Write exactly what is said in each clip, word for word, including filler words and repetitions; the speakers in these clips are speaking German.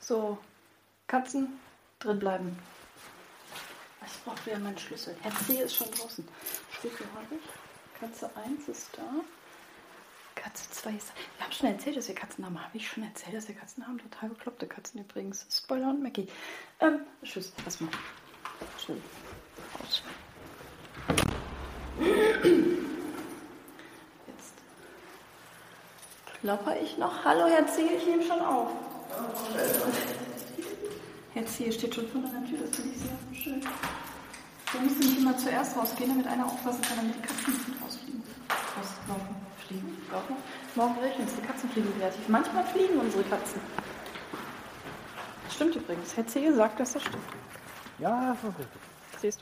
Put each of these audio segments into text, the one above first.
So, Katzen drin bleiben. Ich brauche wieder meinen Schlüssel. Herr C. ist schon draußen. Schlüssel habe ich. Katze eins ist da. Katze zwei ist da. Wir haben schon erzählt, dass wir Katzen haben. Habe ich schon erzählt, dass wir Katzen haben? Total bekloppte Katzen übrigens. Spoiler und Mackie. Ähm, tschüss. Lass mal. Schön. Raus. Jetzt klopper ich noch. Hallo, Herr C., ich nehme schon auf. Herr C. steht schon vor der Tür, das finde ich sehr schön. Da müsste nicht immer zuerst rausgehen, damit einer aufpassen kann, damit die Katzen nicht rausfliegen. Rauslaufen. Fliegen? Laufen? Morgen regnet es, die Katzen fliegen kreativ. Manchmal fliegen unsere Katzen. Das stimmt übrigens. Herr C. sagt, dass das stimmt. Ja, das ist richtig. Siehst du?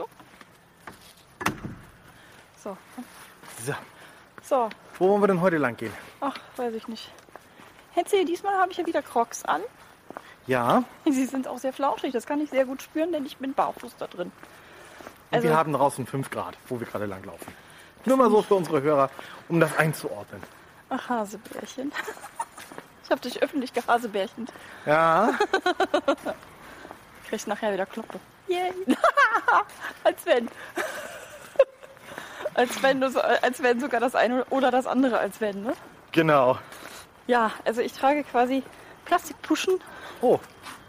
So. So. So. Wo wollen wir denn heute lang gehen? Ach, weiß ich nicht. Herr C., diesmal habe ich ja wieder Crocs an. Ja. Sie sind auch sehr flauschig, das kann ich sehr gut spüren, denn ich bin barfuß da drin. Und wir haben draußen fünf Grad, wo wir gerade lang laufen. Nur mal so für unsere Hörer, um das einzuordnen. Ach, Hasebärchen. Ich habe dich öffentlich gehasebärchend. Ja. Kriegst nachher wieder Kloppe. Yay. Als wenn. Als wenn, du so, als wenn sogar das eine oder das andere als wenn, ne? Genau. Ja, also ich trage quasi Plastikpuschen. Oh.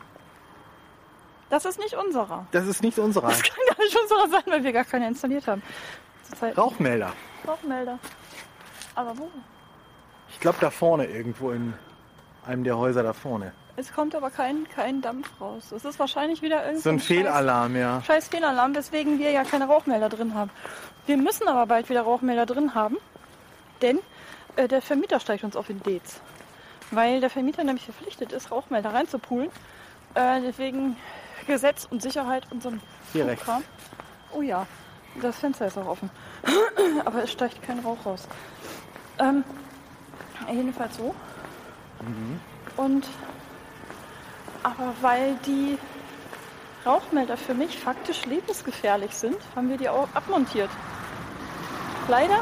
Das ist nicht unserer. Das ist nicht unserer. Das kann gar nicht unserer sein, weil wir gar keine installiert haben. Rauchmelder. Rauchmelder. Aber wo? Ich glaube da vorne irgendwo in einem der Häuser da vorne. Es kommt aber kein, kein Dampf raus. Es ist wahrscheinlich wieder irgendein so ein Fehlalarm, scheiß, ja. Scheiß Fehlalarm, weswegen wir ja keine Rauchmelder drin haben. Wir müssen aber bald wieder Rauchmelder drin haben, denn äh, der Vermieter steigt uns auf den Dez. Weil der Vermieter nämlich verpflichtet ist, Rauchmelder reinzupulen. Äh, deswegen Gesetz und Sicherheit und so ein Hier rechts. Kram. Oh ja, das Fenster ist auch offen. Aber es steigt kein Rauch raus. Ähm, jedenfalls so. Mhm. Und aber weil die Rauchmelder für mich faktisch lebensgefährlich sind, haben wir die auch abmontiert. Leider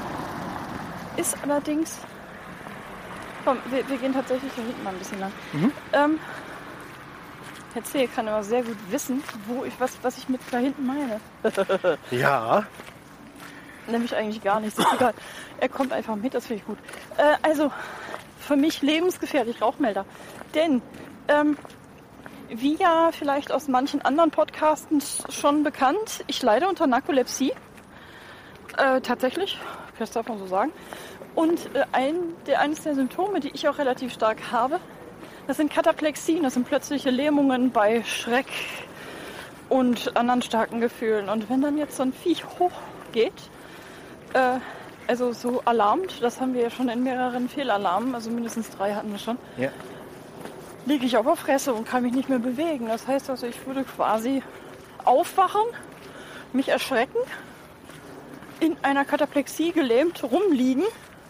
ist allerdings... Komm, wir, wir gehen tatsächlich hier hinten mal ein bisschen lang. Mhm. Ähm, Herr C. kann aber sehr gut wissen, wo ich, was, was ich mit da hinten meine. Ja. Nämlich eigentlich gar nichts. Ist egal. Er kommt einfach mit, das finde ich gut. Äh, also, für mich lebensgefährlich Rauchmelder. Denn, ähm, wie ja vielleicht aus manchen anderen Podcasten schon bekannt, ich leide unter Narkolepsie. Äh, tatsächlich, das darf man so sagen. Und äh, ein, der, eines der Symptome, die ich auch relativ stark habe, das sind Kataplexien, das sind plötzliche Lähmungen bei Schreck und anderen starken Gefühlen. Und wenn dann jetzt so ein Viech hochgeht, äh, also so alarmt, das haben wir ja schon in mehreren Fehlalarmen, also mindestens drei hatten wir schon, Ja. liege ich auf der Fresse und kann mich nicht mehr bewegen. Das heißt also, ich würde quasi aufwachen, mich erschrecken, in einer Kataplexie gelähmt rumliegen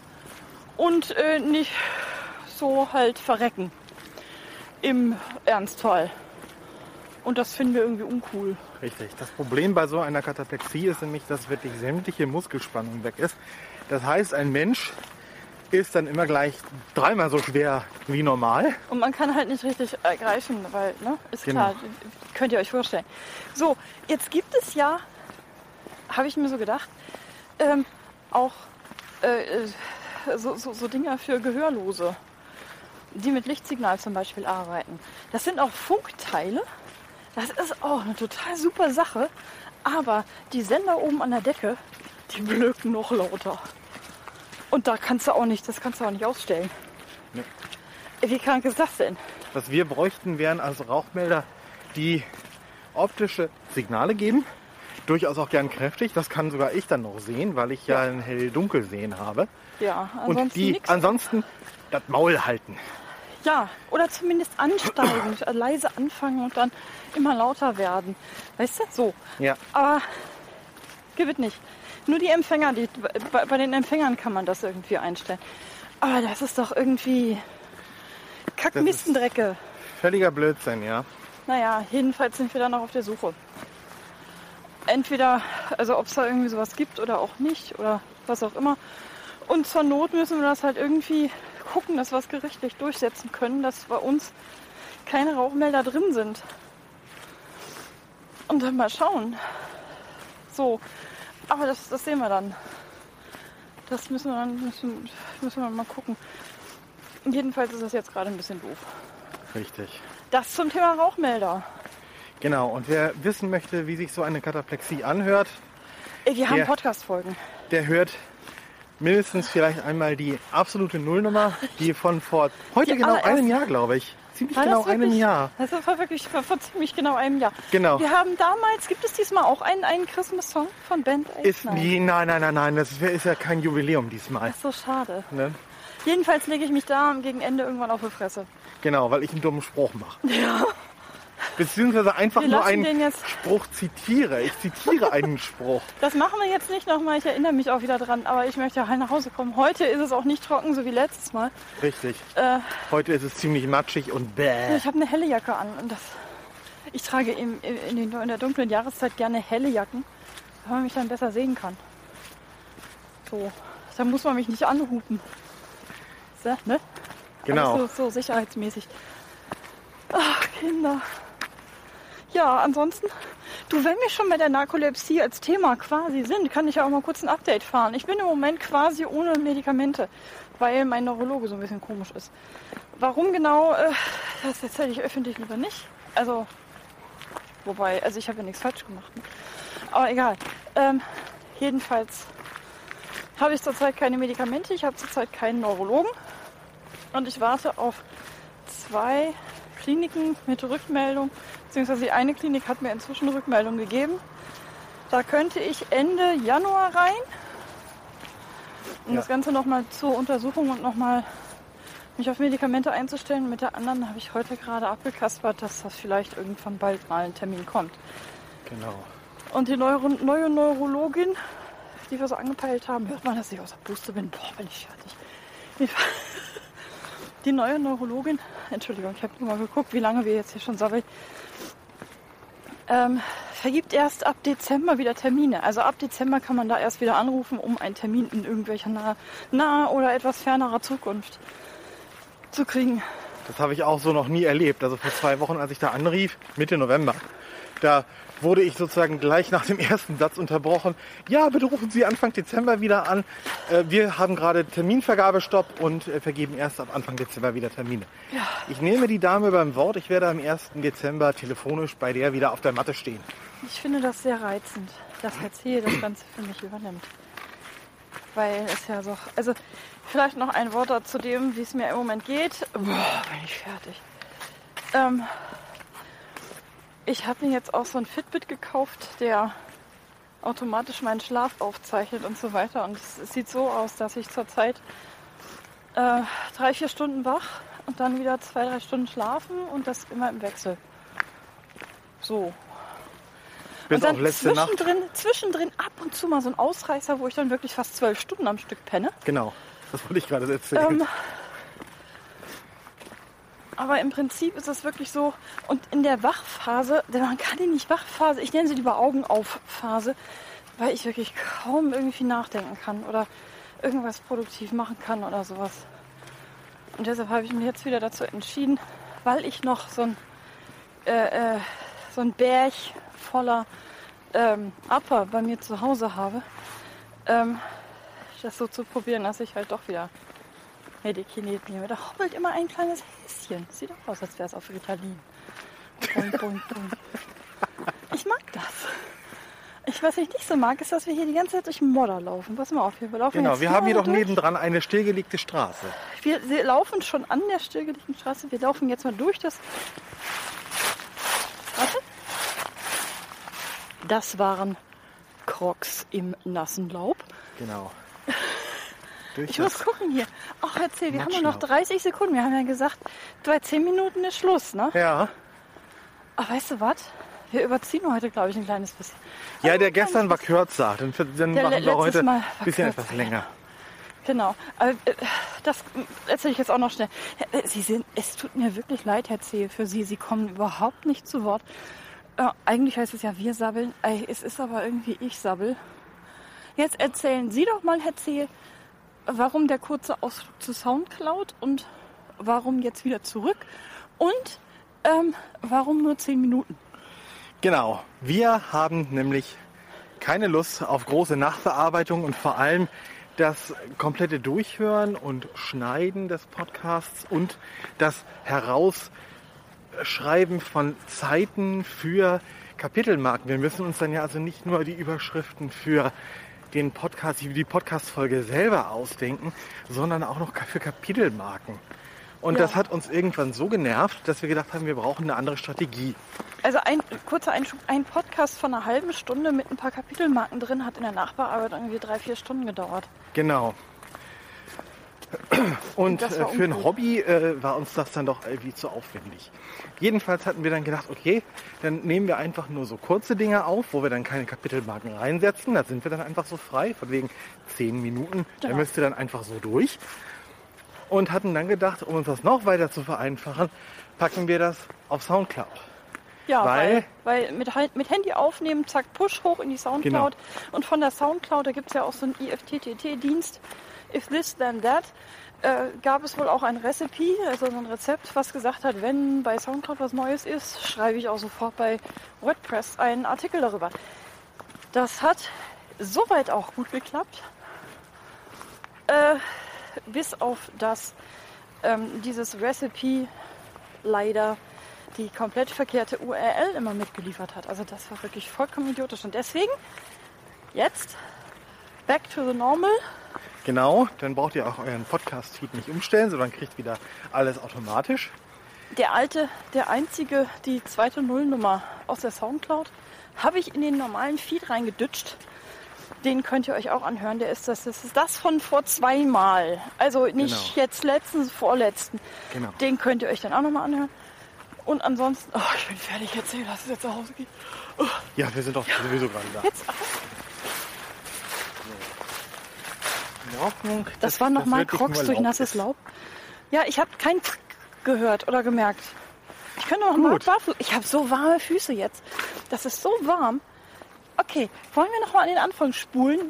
und äh, nicht so halt verrecken. Im Ernstfall. Und das finden wir irgendwie uncool. Richtig. Das Problem bei so einer Kataplexie ist nämlich, dass wirklich sämtliche Muskelspannung weg ist. Das heißt, ein Mensch ist dann immer gleich dreimal so schwer wie normal. Und man kann halt nicht richtig ergreifen, weil, ne, ist Genau. klar, könnt ihr euch vorstellen. So, jetzt gibt es ja, habe ich mir so gedacht, ähm, auch äh, so, so, so Dinger für Gehörlose, die mit Lichtsignal zum Beispiel arbeiten. Das sind auch Funkteile. Das ist auch eine total super Sache. Aber die Sender oben an der Decke, die blöken noch lauter. Und da kannst du auch nicht, das kannst du auch nicht ausstellen. Nee. Wie krank ist das denn? Was wir bräuchten, wären also Rauchmelder, die optische Signale geben. Durchaus auch gern kräftig. Das kann sogar ich dann noch sehen, weil ich ja, ja ein hell-dunkel-Sehen habe. Ja, ansonsten und die nix. ansonsten das Maul halten. Ja, oder zumindest ansteigen, leise anfangen und dann immer lauter werden. Weißt du? So. Ja. Aber gibt nicht. Nur die Empfänger, die, bei, bei den Empfängern kann man das irgendwie einstellen. Aber das ist doch irgendwie Kackmistendrecke. Völliger Blödsinn, ja. Naja, jedenfalls sind wir dann noch auf der Suche. Entweder, also ob es da irgendwie sowas gibt oder auch nicht oder was auch immer. Und zur Not müssen wir das halt irgendwie gucken, dass wir es gerichtlich durchsetzen können, dass bei uns keine Rauchmelder drin sind. Und dann mal schauen. So, aber das, das sehen wir dann. Das müssen wir dann müssen, müssen wir mal gucken. Jedenfalls ist das jetzt gerade ein bisschen doof. Richtig. Das zum Thema Rauchmelder. Genau, und wer wissen möchte, wie sich so eine Kataplexie anhört, Wir haben der, Podcast-Folgen. Der hört mindestens vielleicht einmal die absolute Nullnummer, die von vor heute Die genau allererste- einem Jahr, glaube ich. Ziemlich War genau das wirklich, einem Jahr. Das war wirklich vor, vor ziemlich genau einem Jahr. Genau. Wir haben damals, gibt es diesmal auch einen, einen Christmas-Song von Band Aid? Ist nie, nein, nein, nein, nein, das ist ja kein Jubiläum diesmal. Das ist so schade. Ne? Jedenfalls lege ich mich da gegen Ende irgendwann auf die Fresse. Genau, weil ich einen dummen Spruch mache. Ja. Beziehungsweise einfach Wir nur lassen einen den jetzt- Spruch zitiere. Ich zitiere einen Spruch. Das machen wir jetzt nicht nochmal, ich erinnere mich auch wieder dran, aber ich möchte ja heil nach Hause kommen. Heute ist es auch nicht trocken, so wie letztes Mal. Richtig. Äh, Heute ist es ziemlich matschig und bäh. ich habe eine helle Jacke an und das, ich trage im, in, den, in der dunklen Jahreszeit gerne helle Jacken, weil man mich dann besser sehen kann. So, da muss man mich nicht anhupen. So, ne? Genau. Alles So, so sicherheitsmäßig. Ach, Kinder. Ja, ansonsten, du, wenn wir schon bei der Narkolepsie als Thema quasi sind, kann ich ja auch mal kurz ein Update fahren. Ich bin im Moment quasi ohne Medikamente, weil mein Neurologe so ein bisschen komisch ist. Warum genau, äh, das erzähle ich öffentlich lieber nicht. Also, wobei, also ich habe ja nichts falsch gemacht. Ne? Aber egal. Ähm, jedenfalls habe ich zurzeit keine Medikamente, ich habe zurzeit keinen Neurologen und ich warte auf zwei Kliniken mit Rückmeldung, beziehungsweise die eine Klinik hat mir inzwischen Rückmeldung gegeben. Da könnte ich Ende Januar rein, um Ja. das Ganze nochmal zur Untersuchung und nochmal mich auf Medikamente einzustellen. Mit der anderen habe ich heute gerade abgekaspert, dass das vielleicht irgendwann bald mal ein Termin kommt. Genau. Und die Neuro neue Neurologin, die wir so angepeilt haben, hört man, dass ich aus der Puste bin. Boah, bin ich fertig. Die neue Neurologin, Entschuldigung, ich habe nur mal geguckt, wie lange wir jetzt hier schon sabbeln, ähm, vergibt erst ab Dezember wieder Termine. Also ab Dezember kann man da erst wieder anrufen, um einen Termin in irgendwelcher nahe, nahe oder etwas fernerer Zukunft zu kriegen. Das habe ich auch so noch nie erlebt. Also vor zwei Wochen, als ich da anrief, Mitte November, da wurde ich sozusagen gleich nach dem ersten Satz unterbrochen. Ja, bitte rufen Sie Anfang Dezember wieder an. Äh, Wir haben gerade Terminvergabestopp und äh, vergeben erst ab Anfang Dezember wieder Termine. Ja. Ich nehme die Dame beim Wort. Ich werde am ersten Dezember telefonisch bei der wieder auf der Matte stehen. Ich finde das sehr reizend, dass Herr C. das Ganze für mich übernimmt. Weil es ja so... Also vielleicht noch ein Wort dazu dem, wie es mir im Moment geht. Boah, bin ich fertig. Ähm, ich habe mir jetzt auch so ein Fitbit gekauft, der automatisch meinen Schlaf aufzeichnet und so weiter. Und es, es sieht so aus, dass ich zurzeit äh, drei, vier Stunden wach und dann wieder zwei, drei Stunden schlafen und das immer im Wechsel. So. Bis Und dann auf letzte Nacht. zwischendrin, zwischendrin ab und zu mal so ein Ausreißer, wo ich dann wirklich fast zwölf Stunden am Stück penne. Genau, das wollte ich gerade erzählen. Ähm, aber im Prinzip ist es wirklich so, und in der Wachphase, denn man kann die nicht Wachphase, ich nenne sie lieber Augen-auf-Phase, weil ich wirklich kaum irgendwie nachdenken kann oder irgendwas produktiv machen kann oder sowas. Und deshalb habe ich mich jetzt wieder dazu entschieden, weil ich noch so ein, äh, äh, so ein Berg voller ähm, Upper bei mir zu Hause habe, ähm, das so zu probieren, dass ich halt doch wieder Medikinet nehme. Da hoppelt immer ein kleines Häschen. Sieht doch aus, als wäre es auf Ritalin. Boing, boing, boing. Ich mag das. Ich, was ich nicht so mag, ist, dass wir hier die ganze Zeit durch den Modder laufen. Pass mal auf, wir laufen Genau, jetzt wir haben hier doch durch. nebendran eine stillgelegte Straße. Wir, wir laufen schon an der stillgelegten Straße. Wir laufen jetzt mal durch das... Warte. Das waren Crocs im nassen Laub. Genau. Durch Ich das- muss gucken hier. Ach, erzähl, wir haben nur noch Matschlaub. dreißig Sekunden. Wir haben ja gesagt, bei zehn Minuten ist Schluss, ne? Ja. Ach, weißt du was? Wir überziehen heute, glaube ich, ein kleines bisschen. Ja, Also der ein gestern war kleines bisschen. kürzer. Dann, dann Der machen le- wir letztes heute Mal ein war bisschen kürzer, etwas länger. Genau. Aber, äh, das erzähle ich jetzt auch noch schnell. Äh, Sie sind, es tut mir wirklich leid, Herr Zehe, für Sie. Sie kommen überhaupt nicht zu Wort. Äh, eigentlich heißt es ja, wir sabbeln. Äh, es ist aber irgendwie ich sabbel. Jetzt erzählen Sie doch mal, Herr Zehe, warum der kurze Ausflug zu Soundcloud und warum jetzt wieder zurück und Ähm, warum nur zehn Minuten? Genau. Wir haben nämlich keine Lust auf große Nachbearbeitung und vor allem das komplette Durchhören und Schneiden des Podcasts und das Herausschreiben von Zeiten für Kapitelmarken. Wir müssen uns dann ja also nicht nur die Überschriften für den Podcast, die Podcast-Folge selber ausdenken, sondern auch noch für Kapitelmarken. Und Ja. das hat uns irgendwann so genervt, dass wir gedacht haben, wir brauchen eine andere Strategie. Also ein kurzer Einschub, ein Podcast von einer halben Stunde mit ein paar Kapitelmarken drin hat in der Nachbearbeitung irgendwie drei, vier Stunden gedauert. Genau. Und Das äh, war für ein uncool. Hobby äh, war uns das dann doch irgendwie zu aufwendig. Jedenfalls hatten wir dann gedacht, okay, dann nehmen wir einfach nur so kurze Dinge auf, wo wir dann keine Kapitelmarken reinsetzen. Da sind wir dann einfach so frei, von wegen zehn Minuten. Da Genau. müsst ihr dann einfach so durch. Und hatten dann gedacht, um uns das noch weiter zu vereinfachen, packen wir das auf Soundcloud. Ja, Weil- weil, weil mit, halt- mit Handy aufnehmen, zack, Push hoch in die Soundcloud. Und von der Soundcloud, da gibt es ja auch so einen I F T T T-Dienst, If This Then That, äh, gab es wohl auch ein Rezept, also so ein Rezept, was gesagt hat, wenn bei Soundcloud was Neues ist, schreibe ich auch sofort bei WordPress einen Artikel darüber. Das hat soweit auch gut geklappt. Äh, bis auf das ähm, dieses Recipe leider die komplett verkehrte U R L immer mitgeliefert hat. Also das war wirklich vollkommen idiotisch. Und deswegen jetzt back to the normal. Genau, dann braucht ihr auch euren Podcast-Feed nicht umstellen, sondern kriegt wieder alles automatisch. Der alte, der einzige, die zweite Nullnummer aus der Soundcloud habe ich in den normalen Feed reingedütscht. Den könnt ihr euch auch anhören. Der ist das, das ist das von vor zweimal. Also nicht Genau. jetzt letztens, vorletzten. Genau. Den könnt ihr euch dann auch nochmal anhören. Und ansonsten, oh, ich bin fertig, erzähl, dass es jetzt nach Hause geht. Ja, wir sind doch sowieso gerade da. Jetzt, ach, In Ordnung. das waren nochmal wirklich Crocs nur durch Laub nasses ist. Laub. Ja, ich habe kein gehört oder gemerkt. Ich könnte noch mal Gut. barfuß. Ich habe so warme Füße jetzt. Das ist so warm. Okay, wollen wir noch mal an den Anfang spulen?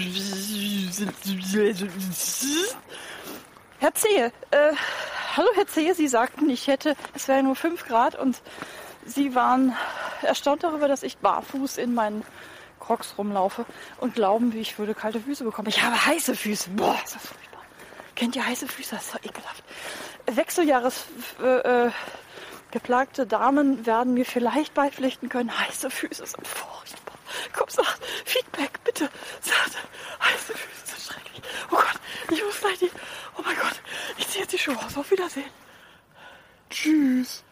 Herr Zehe, äh, hallo Herr Zehe, Sie sagten, ich hätte, es wäre nur fünf Grad und Sie waren erstaunt darüber, dass ich barfuß in meinen Crocs rumlaufe und glauben, wie ich würde kalte Füße bekommen. Ich habe heiße Füße. Boah, ist das furchtbar. Kennt ihr heiße Füße? Das ist doch ekelhaft. Wechseljahres äh, äh, geplagte Damen werden mir vielleicht beipflichten können. Heiße Füße sind furchtbar. Komm, sagt Feedback, bitte. Sagt, heiße Füße sind schrecklich. Oh Gott, ich muss gleich die... Oh mein Gott, ich ziehe jetzt die Schuhe aus. Auf Wiedersehen. Tschüss.